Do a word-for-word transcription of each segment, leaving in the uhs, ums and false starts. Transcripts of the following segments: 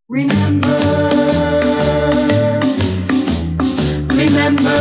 Remember, remember.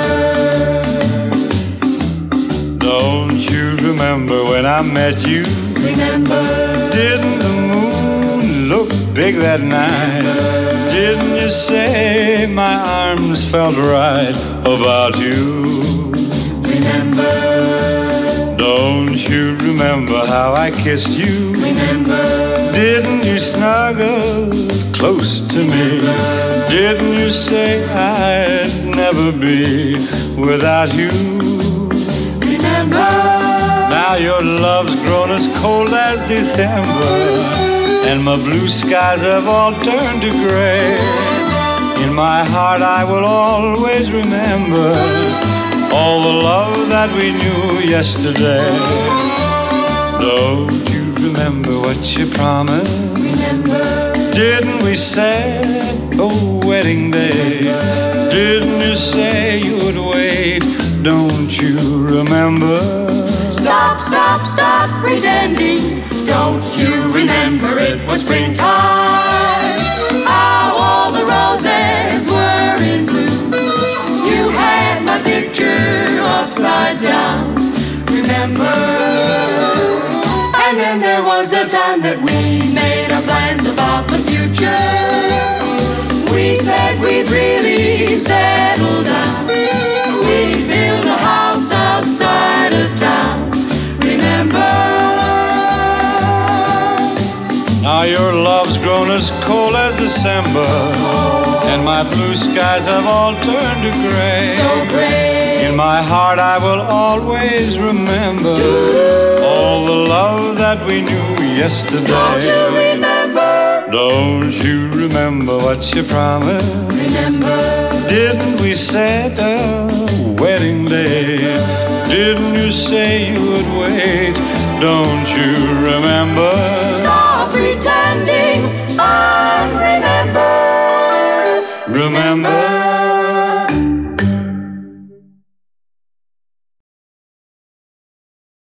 Don't you remember when I met you? Remember, Didn't the moon look big that night? Didn't you say my arms felt right about you? remember, Don't you remember how I kissed you? remember, Didn't you snuggle close to me? Didn't you say I'd never be without you? remember. Now your love's grown as cold as December, and my blue skies have all turned to gray. In my heart I will always remember all the love that we knew yesterday. Don't you remember what you promised? Remember, Didn't we set a wedding day? Didn't you say you would wait? Don't you remember? stop, stop, stop pretending. Don't you remember it was springtime? How all the roses were in bloom. You had my picture upside down. Remember? And then there was the time that we made our plans about the future. We said we'd really settle down. We'd build a house outside of town. Remember? Now your love's grown as cold as December, and my blue skies have all turned to gray. So great. In my heart I will always remember all the love that we knew yesterday. Don't you remember? Don't you remember what you promised? Remember? Didn't we set a wedding day? Didn't you say you would wait? Don't you remember? Stop pretending. I remember. Remember?